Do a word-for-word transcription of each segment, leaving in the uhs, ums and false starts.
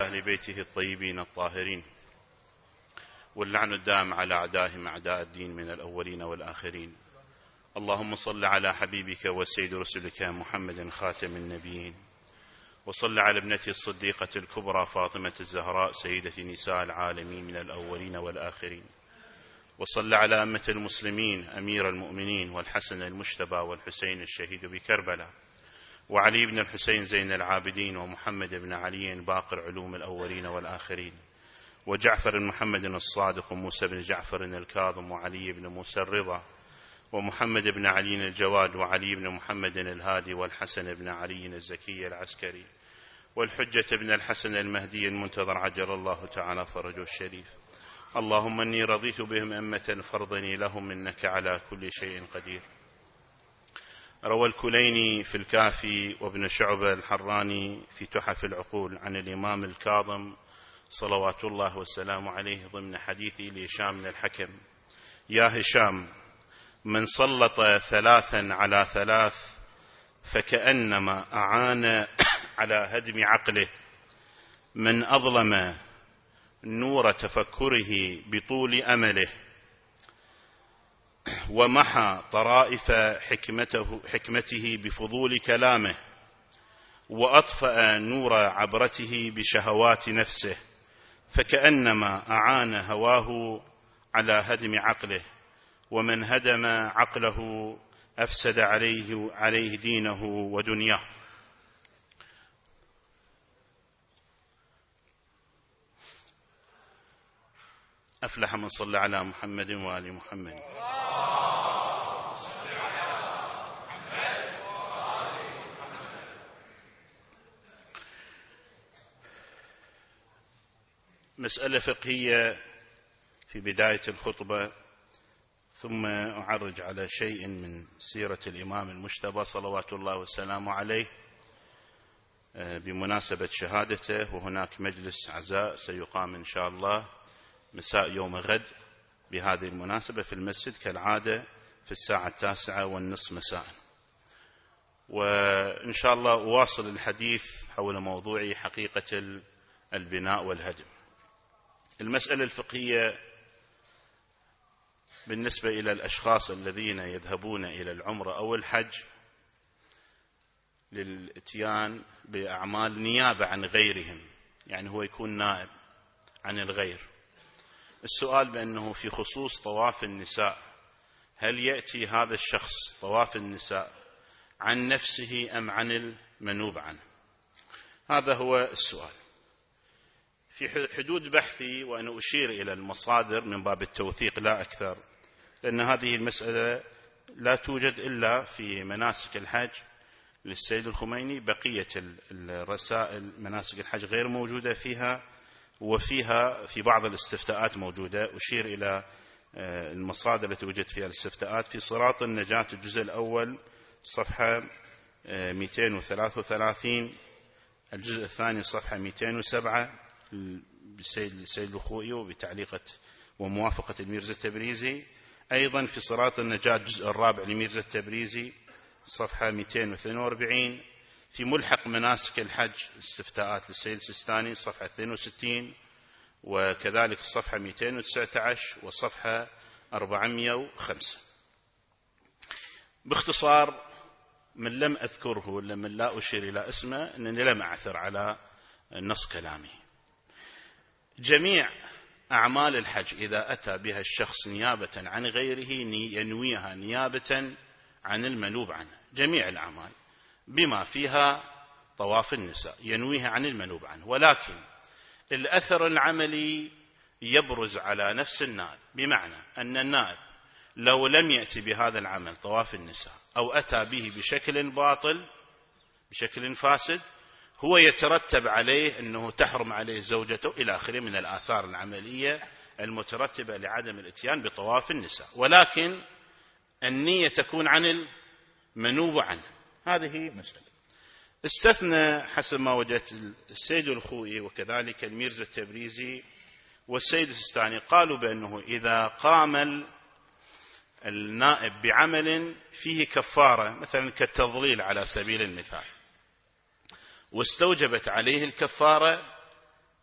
أهل بيته الطيبين الطاهرين، واللعن الدائم على أعدائهم أعداء الدين من الأولين والآخرين. اللهم صل على حبيبك وسيد رسلك محمد خاتم النبيين، وصل على ابنته الصديقة الكبرى فاطمة الزهراء سيدة نساء العالمين من الأولين والآخرين، وصل على أمة المسلمين أمير المؤمنين والحسن المجتبى والحسين الشهيد بكربلاء، وعلي بن الحسين زين العابدين، ومحمد بن علي باقر علوم الأولين والآخرين، وجعفر محمد الصادق، وموسى بن جعفر الكاظم، وعلي بن موسى الرضا، ومحمد بن علي الجواد، وعلي بن محمد الهادي، والحسن بن علي الزكي العسكري، والحجة بن الحسن المهدي المنتظر عجل الله تعالى فرجه الشريف. اللهم إني رضيت بهم أمة فرضني لهم إنك على كل شيء قدير. روى الكليني في الكافي، وابن شعبة الحراني في تحف العقول عن الإمام الكاظم صلوات الله والسلام عليه ضمن حديثي لهشام بن الحكم: يا هشام، من سلط ثلاثا على ثلاث فكأنما أعان على هدم عقله، من أظلم نور تفكره بطول أمله، ومحى طرائف حكمته, حكمته بفضول كلامه، وأطفأ نور عبرته بشهوات نفسه، فكأنما أعان هواه على هدم عقله، ومن هدم عقله أفسد عليه, عليه دينه ودنياه. أفلح من صلى على محمد وآل محمد. مسألة فقهية في بداية الخطبة، ثم أعرج على شيء من سيرة الإمام المجتبى صلوات الله والسلام عليه بمناسبة شهادته. وهناك مجلس عزاء سيقام إن شاء الله مساء يوم غد بهذه المناسبة في المسجد كالعادة في الساعة التاسعة والنصف مساء، وإن شاء الله أواصل الحديث حول موضوع حقيقة البناء والهدم. المسألة الفقهية بالنسبة إلى الأشخاص الذين يذهبون إلى العمرة أو الحج للإتيان بأعمال نيابة عن غيرهم، يعني هو يكون نائب عن الغير. السؤال بأنه في خصوص طواف النساء، هل يأتي هذا الشخص طواف النساء عن نفسه أم عن المنوب عنه؟ هذا هو السؤال. في حدود بحثي وأنا أشير إلى المصادر من باب التوثيق لا أكثر، لأن هذه المسألة لا توجد إلا في مناسك الحج للسيد الخميني، بقية الرسائل مناسك الحج غير موجودة فيها، وفيها في بعض الاستفتاءات موجودة. أشير إلى المصادر التي وجدت فيها الاستفتاءات: في صراط النجاة الجزء الأول صفحة مئتين وثلاثة وثلاثين، الجزء الثاني صفحة مئتين وسبعة بالسيد السيد الخوئي وبتعليقة وموافقة الميرزا التبريزي. أيضا في صراط النجاة الجزء الرابع لميرزا التبريزي صفحة مئتين واثنين وأربعين. في ملحق مناسك الحج استفتاءات للسيد السيستاني صفحة اثنين وستين، وكذلك الصفحة مئتين وتسعة عشر والصفحة أربعمئة وخمسة. باختصار، من لم أذكره ولا من لا أشير إلى اسمه أنني لم أعثر على نص كلامه. جميع أعمال الحج إذا أتى بها الشخص نيابة عن غيره ينويها نيابة عن المنوب عنه، جميع الأعمال بما فيها طواف النساء ينويها عن المنوب عنه، ولكن الأثر العملي يبرز على نفس النائب، بمعنى أن النائب لو لم يأتي بهذا العمل طواف النساء أو أتى به بشكل باطل بشكل فاسد، هو يترتب عليه أنه تحرم عليه زوجته إلى آخره من الآثار العملية المترتبة لعدم الاتيان بطواف النساء، ولكن النية تكون عن المنوب عنه. هذه مسألة. استثنى حسب ما وجدت السيد الخوئي وكذلك الميرزا التبريزي والسيد السيستاني، قالوا بأنه إذا قام النائب بعمل فيه كفارة مثلا كالتضليل على سبيل المثال واستوجبت عليه الكفارة،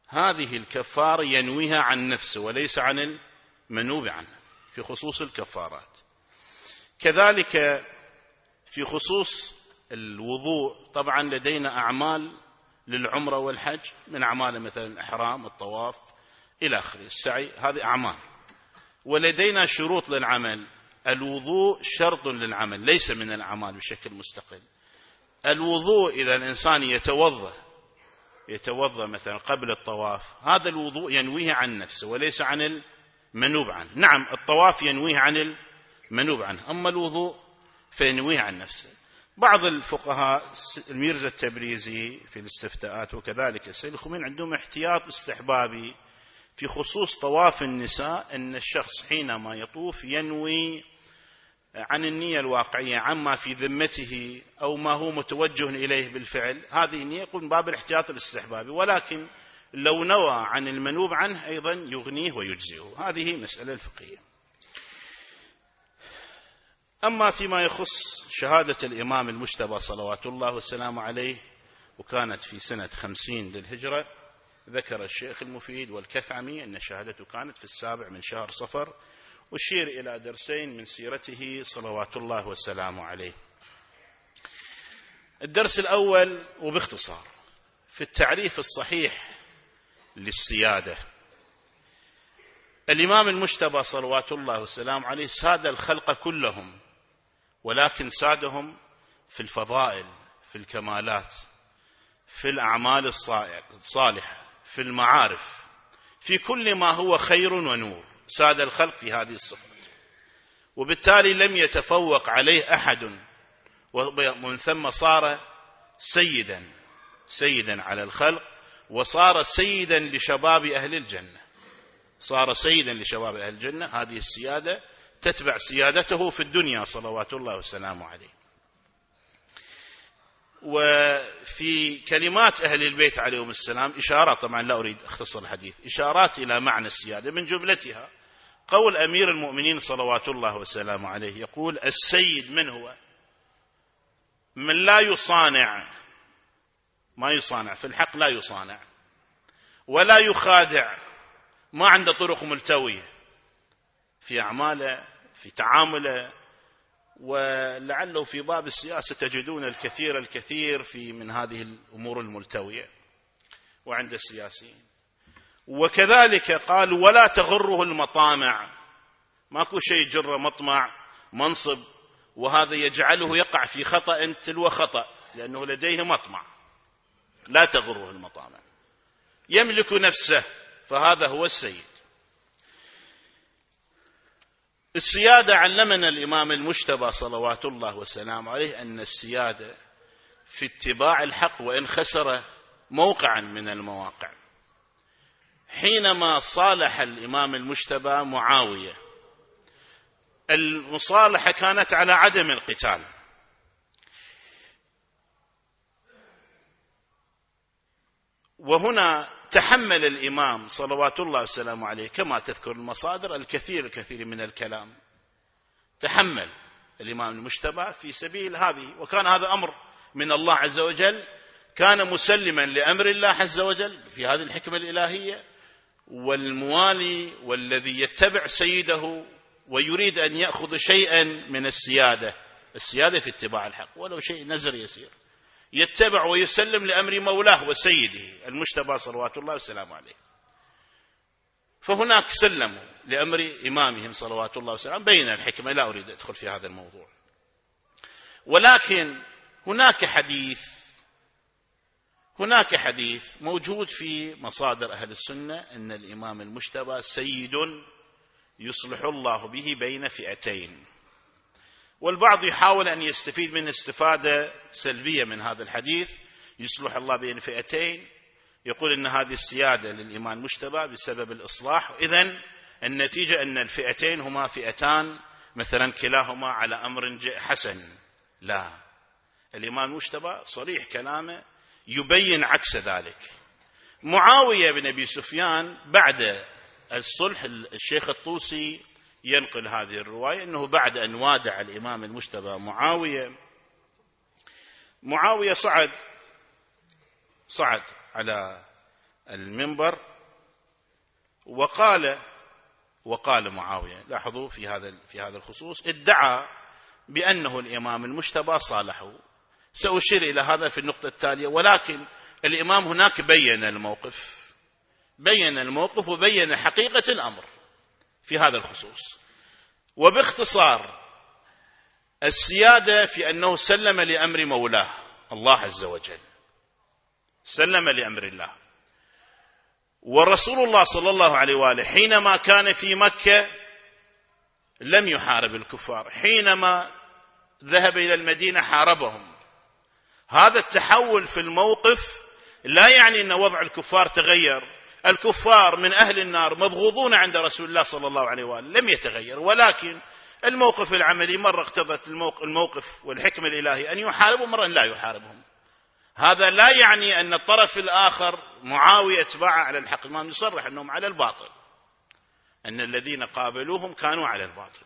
هذه الكفارة ينويها عن نفسه وليس عن المنوب عنه في خصوص الكفارات. كذلك في خصوص الوضوء، طبعا لدينا أعمال للعمرة والحج من أعمال مثلا الإحرام، الطواف إلى آخره، السعي، هذه أعمال. ولدينا شروط للعمل. الوضوء شرط للعمل ليس من الأعمال بشكل مستقل. الوضوء إذا الإنسان يتوضأ يتوضأ مثلا قبل الطواف، هذا الوضوء ينويه عن نفسه وليس عن المنوب عنه. نعم الطواف ينويه عن المنوب عنه، أما الوضوء فينويه عن نفسه. بعض الفقهاء الميرزا التبريزي في الاستفتاءات وكذلك السيد الخميني عندهم احتياط استحبابي في خصوص طواف النساء، أن الشخص حينما يطوف ينوي عن النية الواقعية عما في ذمته أو ما هو متوجه إليه بالفعل، هذه النية يكون من باب الاحتياط الاستحبابي، ولكن لو نوى عن المنوب عنه أيضا يغنيه ويجزئه. هذه مسألة الفقهية. أما فيما يخص شهادة الإمام المجتبى صلوات الله والسلام عليه، وكانت في سنة خمسين للهجرة، ذكر الشيخ المفيد والكثعمي أن شهادته كانت في السابع من شهر صفر، وشير إلى درسين من سيرته صلوات الله والسلام عليه. الدرس الأول وباختصار في التعريف الصحيح للسيادة. الإمام المجتبى صلوات الله والسلام عليه ساد الخلق كلهم، ولكن سادهم في الفضائل، في الكمالات، في الأعمال الصالحة، في المعارف، في كل ما هو خير ونور، ساد الخلق في هذه الصفات، وبالتالي لم يتفوق عليه أحد، ومن ثم صار سيدا سيدا على الخلق، وصار سيدا لشباب أهل الجنة، صار سيدا لشباب أهل الجنة. هذه السيادة تتبع سيادته في الدنيا صلوات الله والسلام عليه. وفي كلمات أهل البيت عليهم السلام إشارات، طبعا لا أريد أختصر الحديث، إشارات إلى معنى السيادة، من جملتها قول أمير المؤمنين صلوات الله والسلام عليه يقول: السيد من هو؟ من لا يصانع، ما يصانع في الحق، لا يصانع ولا يخادع، ما عنده طرق ملتوية في أعماله، في تعامله. ولعله في باب السياسة تجدون الكثير الكثير في من هذه الأمور الملتوية وعند السياسيين. وكذلك قالوا: ولا تغره المطامع، ماكو شيء جر مطمع منصب، وهذا يجعله يقع في خطأ تلو خطأ، لأنه لديه مطمع. لا تغره المطامع، يملك نفسه، فهذا هو السيد. السيادة علمنا الإمام المجتبى صلوات الله والسلام عليه أن السيادة في اتباع الحق، وإن خسر موقعا من المواقع. حينما صالح الإمام المجتبى معاوية، المصالحة كانت على عدم القتال، وهنا تحمل الإمام صلوات الله والسلام عليه كما تذكر المصادر الكثير الكثير من الكلام، تحمل الإمام المجتبى في سبيل هذه، وكان هذا أمر من الله عز وجل، كان مسلما لأمر الله عز وجل في هذه الحكمة الإلهية. والموالي والذي يتبع سيده ويريد أن يأخذ شيئا من السيادة، السيادة في اتباع الحق ولو شيء نزر يسير، يتبع ويسلم لأمر مولاه وسيده المجتبى صلوات الله والسلام عليه. فهناك سلموا لأمر إمامهم صلوات الله والسلام، بين الحكمة، لا أريد أدخل في هذا الموضوع. ولكن هناك حديث هناك حديث موجود في مصادر أهل السنة أن الإمام المجتبى سيد يصلح الله به بين فئتين، والبعض يحاول أن يستفيد من استفادة سلبية من هذا الحديث، يصلح الله بين فئتين، يقول أن هذه السيادة للإمام المجتبى بسبب الإصلاح، إذن النتيجة أن الفئتين هما فئتان مثلا كلاهما على أمر حسن. لا، الإمام المجتبى صريح كلامه يبين عكس ذلك. معاوية بن أبي سفيان بعد الصلح، الشيخ الطوسي ينقل هذه الرواية أنه بعد أن وادع الإمام المجتبى معاوية، معاوية صعد صعد على المنبر وقال وقال معاوية، لاحظوا في هذا في هذا الخصوص، ادعى بأنه الإمام المجتبى صالحه. سأشير إلى هذا في النقطة التالية، ولكن الإمام هناك بين الموقف بين الموقف وبين حقيقة الأمر في هذا الخصوص. وباختصار السيادة في أنه سلم لأمر مولاه الله عز وجل، سلم لأمر الله. ورسول الله صلى الله عليه وآله حينما كان في مكة لم يحارب الكفار، حينما ذهب إلى المدينة حاربهم. هذا التحول في الموقف لا يعني أن وضع الكفار تغير، الكفار من أهل النار مبغوضون عند رسول الله صلى الله عليه وآله، لم يتغير، ولكن الموقف العملي مرة اقتضت الموقف والحكمة الإلهي أن يحاربوا، مرة لا يحاربهم. هذا لا يعني أن الطرف الآخر معاوية اتباع على الحق، الإمام يصرح أنهم على الباطل، أن الذين قابلوهم كانوا على الباطل.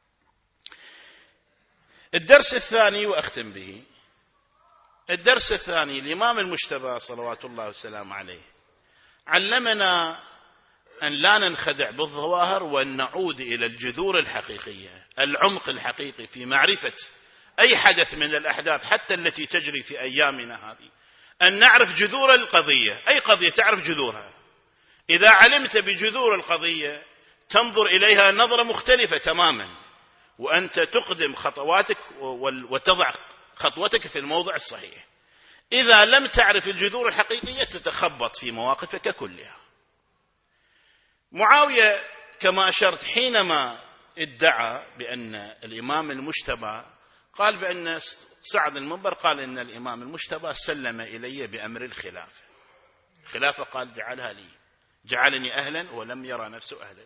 الدرس الثاني وأختم به، الدرس الثاني، الإمام المجتبى صلوات الله وسلامه عليه علمنا أن لا ننخدع بالظواهر وأن نعود إلى الجذور الحقيقية، العمق الحقيقي في معرفة أي حدث من الأحداث حتى التي تجري في أيامنا هذه، أن نعرف جذور القضية. أي قضية تعرف جذورها، إذا علمت بجذور القضية تنظر إليها نظرة مختلفة تماما، وأنت تقدم خطواتك وتضع خطوتك في الموضع الصحيح. إذا لم تعرف الجذور الحقيقية تتخبط في مواقفك كلها. معاوية كما أشرت حينما ادعى بأن الإمام المجتبى، قال بأن صعد المنبر قال إن الإمام المجتبى سلم إلي بأمر الخلافة. الخلافة قال جعلها لي، جعلني أهلا ولم يرى نفسه أهلا.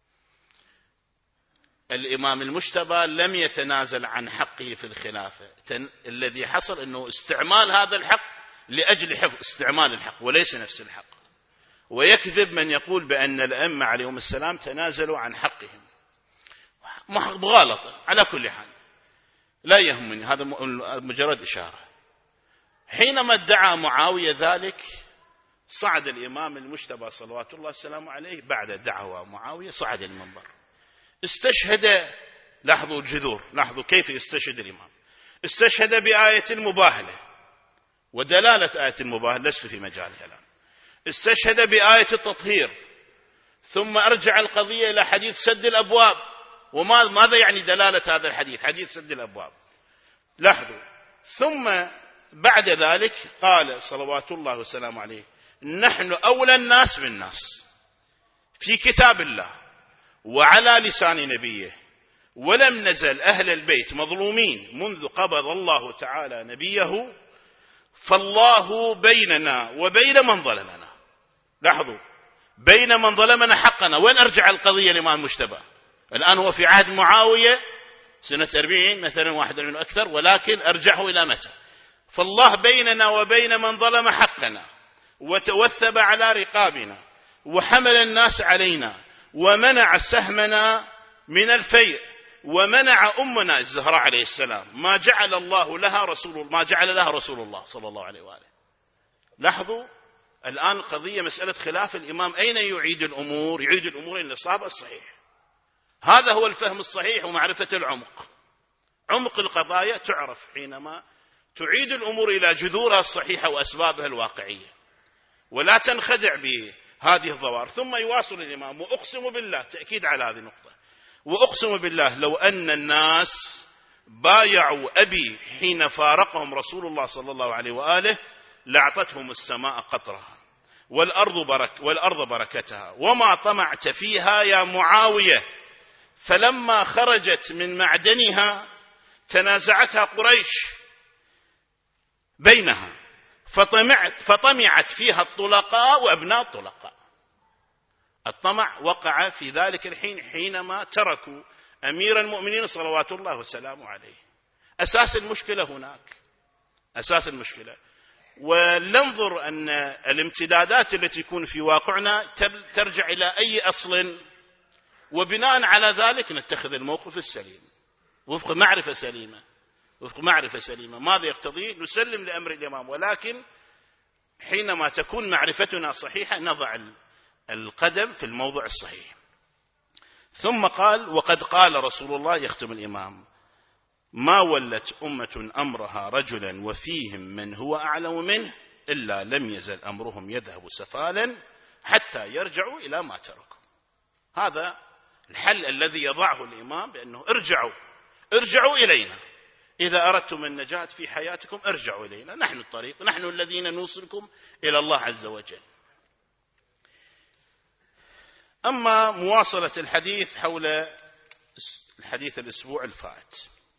الإمام المجتبى لم يتنازل عن حقه في الخلافة، الذي حصل أنه استعمال هذا الحق لأجل حفظ استعمال الحق وليس نفس الحق. ويكذب من يقول بأن الأئمة عليهم السلام تنازلوا عن حقهم، مغالطة. على كل حال لا يهمني، هذا مجرد إشارة. حينما ادعى معاوية ذلك صعد الإمام المجتبى صلوات الله وسلامه عليه بعد دعوى معاوية، صعد المنبر استشهد. لاحظوا الجذور، لاحظوا كيف يستشهد الإمام. استشهد بآية المباهلة ودلالة آية المباهلة، لست في مجالها الآن. استشهد بآية التطهير، ثم أرجع القضية إلى حديث سد الأبواب. وماذا يعني دلالة هذا الحديث؟ حديث سد الأبواب. لاحظوا، ثم بعد ذلك قال صلوات الله وسلامه عليه نحن أولى الناس بالناس في كتاب الله وعلى لسان نبيه، ولم نزل أهل البيت مظلومين منذ قبض الله تعالى نبيه، فالله بيننا وبين من ظلمنا. لاحظوا، بين من ظلمنا حقنا. وين أرجع القضية لإمام المجتبى؟ الآن هو في عهد معاوية سنة أربعين مثلا، واحد من أكثر، ولكن أرجعه إلى متى؟ فالله بيننا وبين من ظلم حقنا وتوثب على رقابنا وحمل الناس علينا ومنع سهمنا من الفيء ومنع أمنا الزهراء عليه السلام ما جعل الله لها رسول ما جعل لها رسول الله صلى الله عليه وآله. لاحظوا الآن قضية مسألة خلاف الإمام، أين يعيد الأمور؟ يعيد الأمور إلى الصواب الصحيح. هذا هو الفهم الصحيح ومعرفة العمق. عمق القضايا تعرف حينما تعيد الأمور إلى جذورها الصحيحة وأسبابها الواقعية، ولا تنخدع بهذه الظواهر. ثم يواصل الإمام: وأقسم بالله، تأكيد على هذه النقطة، وأقسم بالله لو أن الناس بايعوا أبي حين فارقهم رسول الله صلى الله عليه وآله لأعطتهم السماء قطرها والأرض, برك والأرض بركتها وما طمعت فيها يا معاوية. فلما خرجت من معدنها تنازعتها قريش بينها فطمعت, فطمعت فيها الطلقاء وأبناء الطلقاء. الطمع وقع في ذلك الحين حينما تركوا أمير المؤمنين صلوات الله وسلامه عليه. أساس المشكلة هناك، أساس المشكلة. ولننظر أن الامتدادات التي تكون في واقعنا ترجع إلى أي أصل، وبناء على ذلك نتخذ الموقف السليم وفق معرفة سليمة. وفق معرفة سليمة ماذا يقتضي؟ نسلم لأمر الإمام، ولكن حينما تكون معرفتنا صحيحة نضع القدم في الموضع الصحيح. ثم قال: وقد قال رسول الله، يختم الإمام: ما ولت أمة أمرها رجلا وفيهم من هو أعلم منه إلا لم يزل أمرهم يذهب سفالا حتى يرجعوا إلى ما تركوا. هذا الحل الذي يضعه الإمام، بأنه ارجعوا ارجعوا إلينا، إذا أردتم النجاة في حياتكم ارجعوا إلينا، نحن الطريق، نحن الذين نوصلكم إلى الله عز وجل. أما مواصلة الحديث حول الحديث الأسبوع الفائت،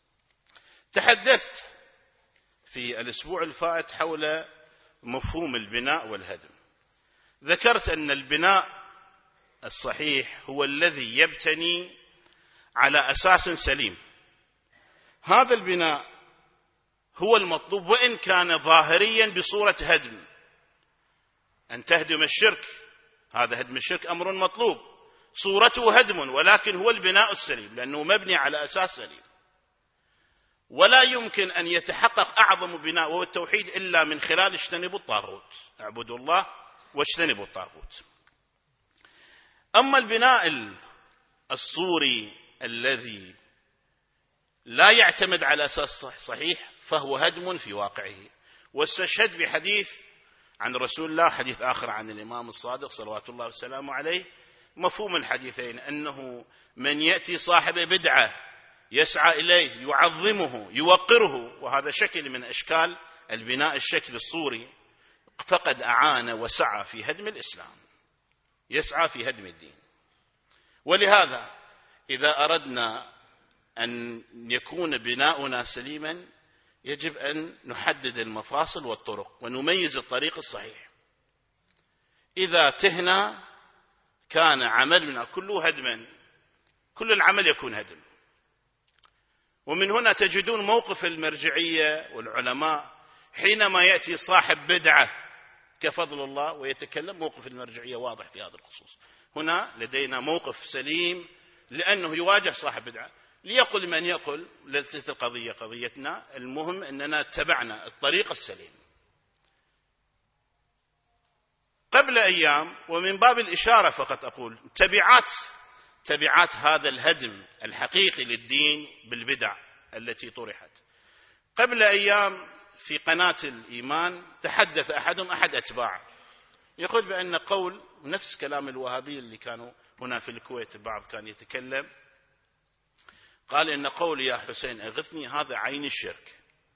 تحدثت في الأسبوع الفائت حول مفهوم البناء والهدم. ذكرت أن البناء الصحيح هو الذي يبتني على أساس سليم. هذا البناء هو المطلوب، وإن كان ظاهريا بصورة هدم. أن تهدم الشرك، هذا هدم الشرك أمر مطلوب، صورته هدم، ولكن هو البناء السليم لأنه مبني على أساس سليم. ولا يمكن أن يتحقق أعظم بناء وهو التوحيد إلا من خلال اجتنبوا الطاغوت، اعبدوا الله واجتنبوا الطاغوت. أما البناء الصوري الذي لا يعتمد على أساس صحيح فهو هدم في واقعه. واستشهد بحديث عن رسول الله، حديث آخر عن الإمام الصادق صلوات الله وسلامه عليه، مفهوم الحديثين أنه من يأتي صاحب بدعة يسعى إليه يعظمه يوقره، وهذا شكل من أشكال البناء الشكل الصوري، فقد أعان وسعى في هدم الإسلام، يسعى في هدم الدين. ولهذا إذا أردنا أن يكون بناؤنا سليما يجب أن نحدد المفاصل والطرق ونميز الطريق الصحيح. إذا تهنا كان عملنا كله هدما، كل العمل يكون هدم. ومن هنا تجدون موقف المرجعية والعلماء حينما يأتي صاحب بدعة كفضل الله ويتكلم، موقف المرجعية واضح في هذا الخصوص. هنا لدينا موقف سليم لأنه يواجه صاحب بدعة. ليقل من يقل، ليست القضية قضيتنا، المهم أننا اتبعنا الطريق السليم. قبل أيام، ومن باب الإشارة فقط أقول، تبعات تبعات هذا الهدم الحقيقي للدين بالبدع التي طرحت. قبل أيام في قناة الإيمان تحدث أحدهم، أحد أتباعه، يقول بأن قول نفس كلام الوهابي اللي كانوا هنا في الكويت، البعض كان يتكلم، قال إن قول يا حسين أغثني هذا عين الشرك.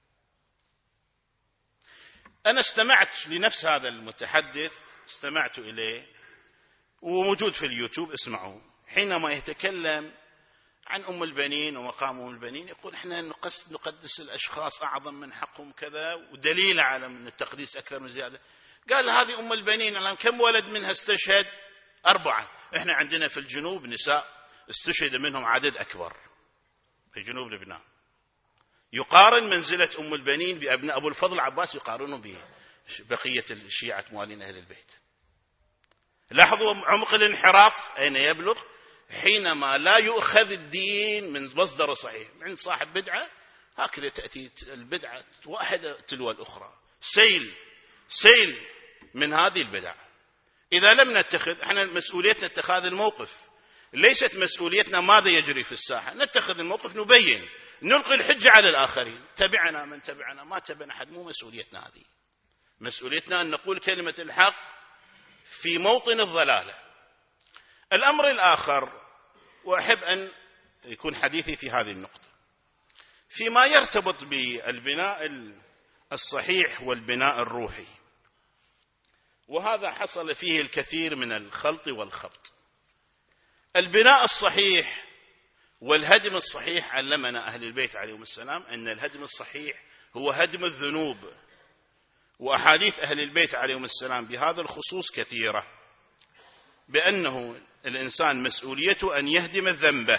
أنا استمعت لنفس هذا المتحدث، استمعت إليه وموجود في اليوتيوب، اسمعوا. حينما يتكلم عن أم البنين ومقام أم البنين يقول إحنا نقدس الأشخاص أعظم من حقهم كذا، ودليل على أن التقديس أكثر من زيادة. قال هذه أم البنين الآن كم ولد منها استشهد؟ أربعة. إحنا عندنا في الجنوب نساء استشهد منهم عدد أكبر في جنوب لبنان. يقارن منزلة أم البنين بأبناء أبو الفضل عباس، يقارنوا ببقية الشيعة موالين أهل البيت. لاحظوا عمق الانحراف أين يبلغ، حينما لا يؤخذ الدين من مصدر صحيح عند صاحب بدعة، هكذا تأتي البدعة واحدة تلو الأخرى، سيل سيل من هذه البدع. إذا لم نتخذ، احنا مسؤوليتنا اتخاذ الموقف، ليست مسؤوليتنا ماذا يجري في الساحة. نتخذ الموقف، نبين، نلقي الحجة على الآخرين، تبعنا من تبعنا، ما تبعنا أحد، مو مسؤوليتنا هذه. مسؤوليتنا أن نقول كلمة الحق في موطن الضلالة. الأمر الآخر، وأحب أن يكون حديثي في هذه النقطة، فيما يرتبط بالبناء الصحيح والبناء الروحي، وهذا حصل فيه الكثير من الخلط والخبط. البناء الصحيح والهدم الصحيح، علمنا أهل البيت عليهم السلام أن الهدم الصحيح هو هدم الذنوب، وأحاديث أهل البيت عليهم السلام بهذا الخصوص كثيرة، بأنه الإنسان مسؤوليته أن يهدم ذنبه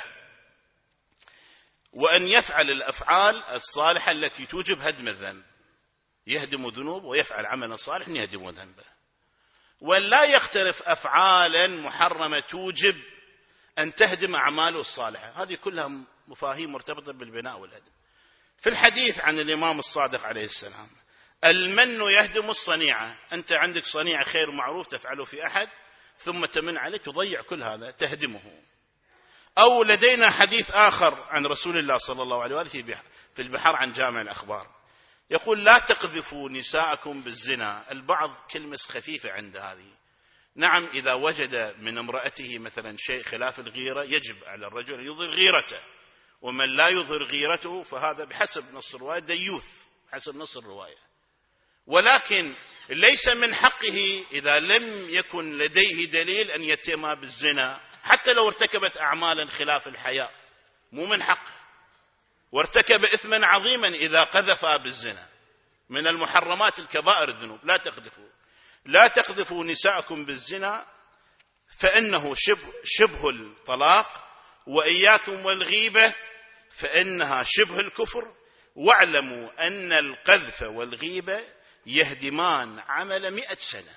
وأن يفعل الأفعال الصالحة التي توجب هدم الذنب، يهدم ذنوب ويفعل عملا صالحا يهدم ذنبه، ولا يختلف أفعالا محرمة توجب أن تهدم أعماله الصالحة. هذه كلها مفاهيم مرتبطة بالبناء والهدم. في الحديث عن الإمام الصادق عليه السلام المن يهدم الصنيعة، أنت عندك صنيعة خير معروف تفعله في أحد ثم تمن عليه تضيع كل هذا تهدمه. أو لدينا حديث آخر عن رسول الله صلى الله عليه وآله في البحر عن جامع الأخبار يقول لا تقذفوا نساءكم بالزنا. البعض كلمة خفيفة عند هذه. نعم إذا وجد من امرأته مثلا شيء خلاف الغيرة يجب على الرجل أن يظهر غيرته، ومن لا يظهر غيرته فهذا بحسب نص الرواية ديوث حسب نص الرواية، ولكن ليس من حقه إذا لم يكن لديه دليل أن يتهم بالزنا حتى لو ارتكبت أعمالا خلاف الحياء، مو من حقه، وارتكب إثما عظيما إذا قذف بالزنا من المحرمات الكبائر الذنوب. لا تقذفوا لا تقذفوا نساءكم بالزنا فإنه شبه, شبه الطلاق، وإياكم والغيبة فإنها شبه الكفر، واعلموا أن القذف والغيبة يهدمان عمل مئة سنة.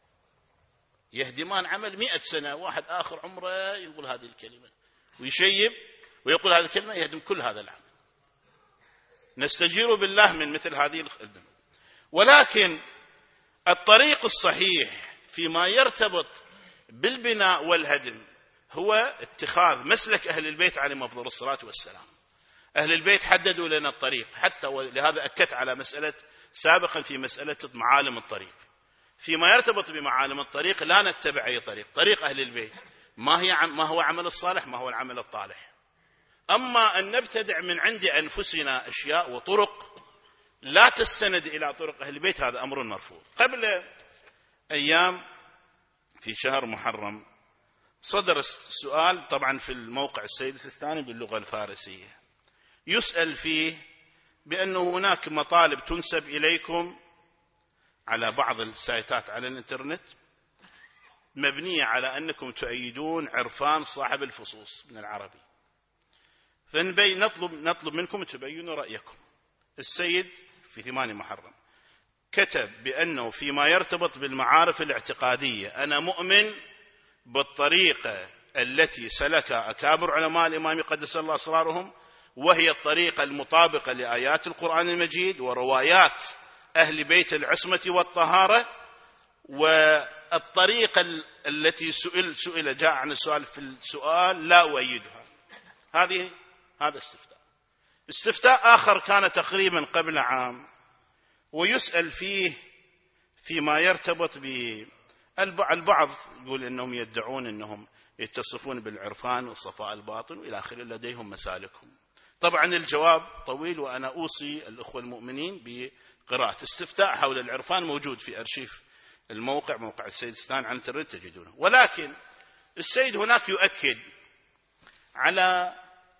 يهدمان عمل مئة سنة. واحد آخر عمره يقول هذه الكلمة ويشيب ويقول هذه الكلمة يهدم كل هذا العمل. نستجير بالله من مثل هذه الخدمة. ولكن الطريق الصحيح فيما يرتبط بالبناء والهدم هو اتخاذ مسلك أهل البيت عليهم أفضل الصلاة والسلام. أهل البيت حددوا لنا الطريق، حتى ولهذا أكدت على مسألة سابقا في مسألة معالم الطريق. فيما يرتبط بمعالم الطريق لا نتبع أي طريق، طريق أهل البيت ما هي ما هو عمل الصالح ما هو العمل الطالح. أما أن نبتدع من عند أنفسنا أشياء وطرق لا تستند إلى طرق أهل البيت هذا أمر مرفوض. قبل أيام في شهر محرم صدر سؤال طبعا في الموقع السيد السيستاني باللغة الفارسية يسأل فيه بأنه هناك مطالب تنسب إليكم على بعض السايتات على الانترنت مبنية على أنكم تؤيدون عرفان صاحب الفصوص من العربي، فنبي نطلب, نطلب منكم تبينوا رأيكم. السيد في ثمانية محرم كتب بأنه فيما يرتبط بالمعارف الاعتقادية أنا مؤمن بالطريقة التي سلك أكابر علماء الإمام قدس الله أسرارهم، وهي الطريقة المطابقة لآيات القرآن المجيد وروايات أهل بيت العصمة والطهارة، والطريقة التي سئل سئل جاء عن السؤال في السؤال لا أؤيدها. هذه هذا استفتاء. استفتاء آخر كان تقريبا قبل عام ويسأل فيه فيما يرتبط بالبعض يقول أنهم يدعون أنهم يتصفون بالعرفان والصفاء الباطن وإلى آخره لديهم مسالكهم. طبعا الجواب طويل وأنا أوصي الأخوة المؤمنين بقراءة استفتاء حول العرفان موجود في أرشيف الموقع موقع السيد ستان عن الانترنت تجدونه. ولكن السيد هناك يؤكد على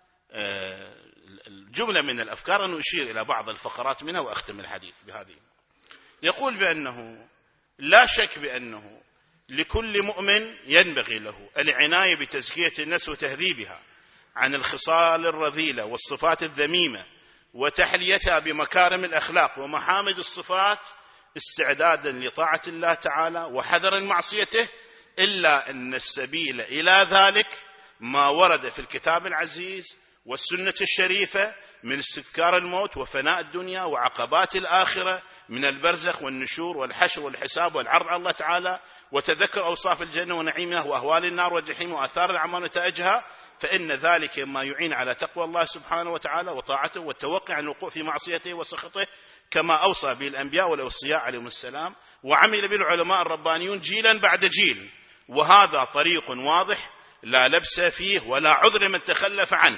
الجملة من الأفكار أن أشير إلى بعض الفقرات منها وأختم الحديث بهذه. يقول بأنه لا شك بأنه لكل مؤمن ينبغي له العناية بتزكية النفس وتهذيبها عن الخصال الرذيلة والصفات الذميمة وتحليتها بمكارم الأخلاق ومحامد الصفات استعدادا لطاعة الله تعالى وحذرا معصيته، إلا أن السبيل إلى ذلك ما ورد في الكتاب العزيز والسنة الشريفة من استذكار الموت وفناء الدنيا وعقبات الآخرة من البرزخ والنشور والحشر والحساب والعرض على الله تعالى، وتذكر أوصاف الجنة ونعيمها وأهوال النار والجحيم وآثار الأعمال ونتائجها، فإن ذلك ما يعين على تقوى الله سبحانه وتعالى وطاعته والتوقع عن الوقوع في معصيته وسخطه، كما أوصى به الأنبياء والأوصياء عليهم السلام وعمل به العلماء الربانيون جيلا بعد جيل. وهذا طريق واضح لا لبس فيه ولا عذر من تخلف عنه،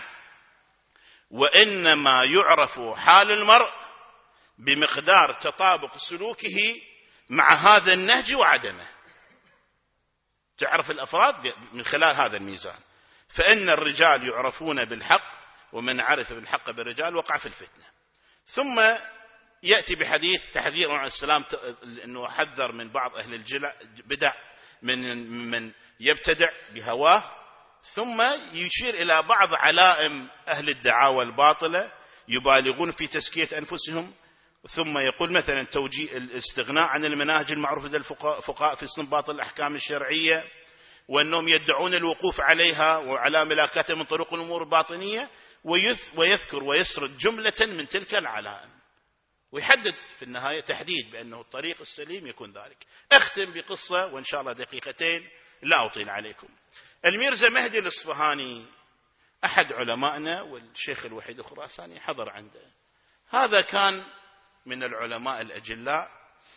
وإنما يعرف حال المرء بمقدار تطابق سلوكه مع هذا النهج وعدمه. تعرف الأفراد من خلال هذا الميزان. فإن الرجال يعرفون بالحق ومن عرف بالحق بالرجال وقع في الفتنة. ثم يأتي بحديث تحذير عن السلام أنه حذر من بعض أهل البدع من من يبتدع بهواه، ثم يشير إلى بعض علائم أهل الدعاوى الباطلة يبالغون في تزكية أنفسهم، ثم يقول مثلا توجيه الاستغناء عن المناهج المعروفة لدى الفقهاء في استنباط الأحكام الشرعية، وأنهم يدعون الوقوف عليها وعلى ملاكاتها من طرق الأمور الباطنية، ويذكر ويسرد جملة من تلك العلائم ويحدد في النهاية تحديد بأنه الطريق السليم يكون ذلك. أختم بقصة وإن شاء الله دقيقتين لا أطيل عليكم. الميرزا مهدي الإصفهاني أحد علمائنا والشيخ الوحيد الخراساني حضر عنده. هذا كان من العلماء الأجلاء،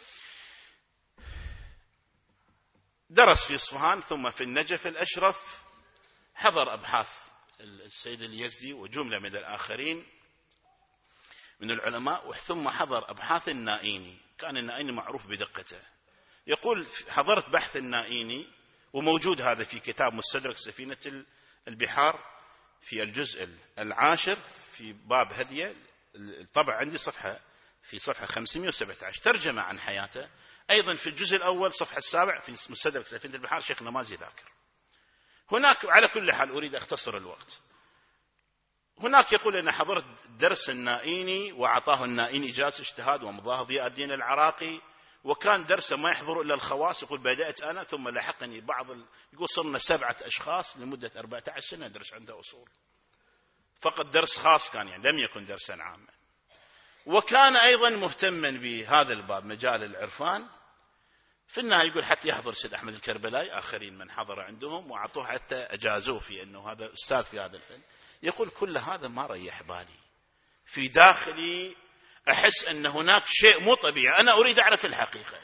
درس في إصفهان ثم في النجف الأشرف، حضر أبحاث السيد اليزدي وجملة من الآخرين من العلماء، ثم حضر أبحاث النائيني. كان النائيني معروف بدقته. يقول حضرت بحث النائيني وموجود هذا في كتاب مستدرك سفينة البحار في الجزء العاشر في باب هدية، الطبع عندي صفحة في صفحة خمسمائة وسبعة عشر ترجمة عن حياته. أيضا في الجزء الأول صفحة السابع في مستدرك سفينة البحار شيخنا مازي ذاكر. هناك على كل حال أريد أختصر الوقت. هناك يقول أن حضرت درس النائيني وأعطاه النائيني إجازة اجتهاد ومضاه ضياء الدين العراقي، وكان درسه ما يحضر إلا الخواص. يقول بدأت أنا ثم لحقني بعض ال... يقول صرنا سبعة أشخاص لمدة أربعة عشر سنة ندرس عنده أصول، فقط درس خاص كان، يعني لم يكن درسا عاما. وكان أيضا مهتما بهذا الباب مجال العرفان. في النهاية يقول حتى يحضر سيد أحمد الكربلاي آخرين من حضر عندهم وأعطوه حتى أجازوه في أنه هذا أستاذ في هذا الفن. يقول كل هذا ما ريح بالي، في داخلي أحس أن هناك شيء مو طبيعي، أنا أريد أعرف الحقيقة.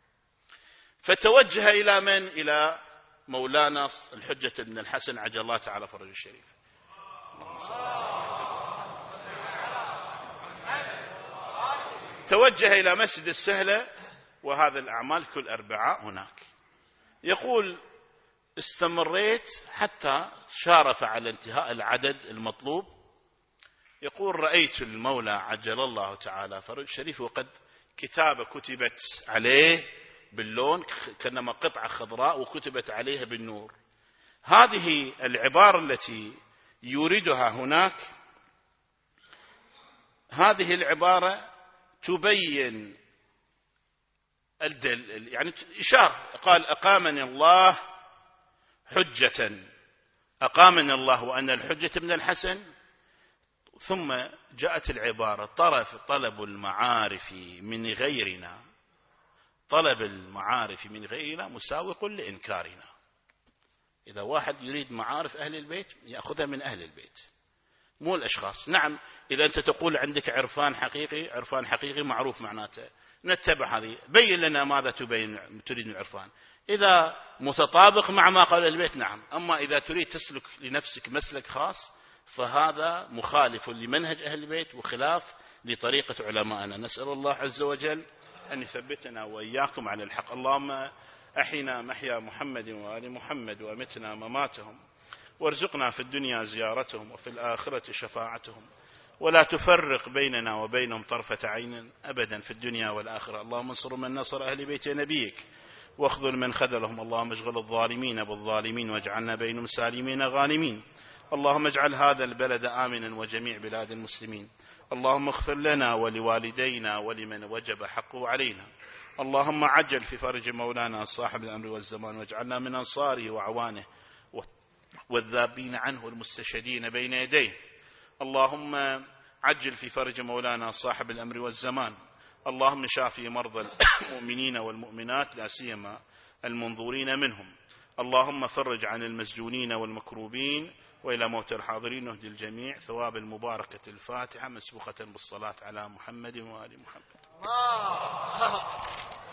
فتوجه إلى من؟ إلى مولانا الحجة بن الحسن عجل الله تعالى فرجه الشريف. توجه إلى مسجد السهلة، وهذا الأعمال كل أربعاء هناك. يقول استمريت حتى شارف على انتهاء العدد المطلوب. يقول رأيت المولى عجل الله تعالى فرج الشريف وقد كتابة كتبت عليه باللون كأنما قطعة خضراء وكتبت عليها بالنور. هذه العبارة التي يريدها هناك، هذه العبارة تبين الدل، يعني إشارة. قال أقامني الله حجة، أقامني الله وأن الحجة ابن الحسن. ثم جاءت العبارة طرف طلب المعارف من غيرنا، طلب المعارف من غيرنا مساوق لإنكارنا. إذا واحد يريد معارف أهل البيت يأخذها من أهل البيت مو الأشخاص. نعم إذا أنت تقول عندك عرفان حقيقي، عرفان حقيقي معروف معناته نتبع هذه. بين لنا ماذا تبين تريد من العرفان. إذا متطابق مع ما قال البيت نعم، أما إذا تريد تسلك لنفسك مسلك خاص فهذا مخالف لمنهج أهل البيت وخلاف لطريقة علمائنا. نسأل الله عز وجل أن يثبتنا وإياكم على الحق. اللهم أحينا محيا محمد وآل محمد وأمتنا مماتهم، وارزقنا في الدنيا زيارتهم وفي الآخرة شفاعتهم، ولا تفرق بيننا وبينهم طرفة عين أبدا في الدنيا والآخرة. اللهم انصر من نصر أهل بيت نبيك واخذل من خذلهم. اللهم اشغل الظالمين بالظالمين واجعلنا بينهم سالمين غانمين. اللهم اجعل هذا البلد آمنا وجميع بلاد المسلمين. اللهم اغفر لنا ولوالدينا ولمن وجب حقه علينا. اللهم عجل في فرج مولانا صاحب الأمر والزمان، واجعلنا من أنصاره وعوانه والذابين عنه المستشهدين بين يديه. اللهم عجل في فرج مولانا صاحب الأمر والزمان. اللهم شافي مرضى المؤمنين والمؤمنات لا سيما المنظورين منهم. اللهم فرج عن المسجونين والمكروبين، وإلى موت الحاضرين نهدي الجميع ثواب المباركة الفاتحة مسبوقة بالصلاة على محمد وآل محمد.